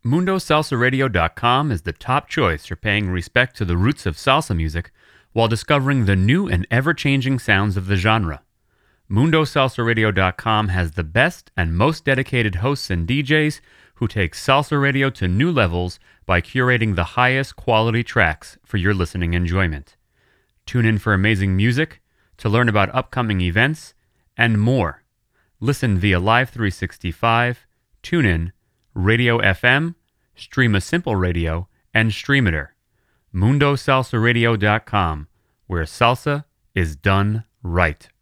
MundoSalsaRadio.com is the top choice for paying respect to the roots of salsa music while discovering the new and ever-changing sounds of the genre. MundoSalsaRadio.com has the best and most dedicated hosts and DJs who take salsa radio to new levels by curating the highest quality tracks for your listening enjoyment. Tune in for amazing music, to learn about upcoming events, and more. Listen via Live 365, TuneIn, Radio FM, Stream a Simple Radio, and Streamiter. MundoSalsaRadio.com, where salsa is done right.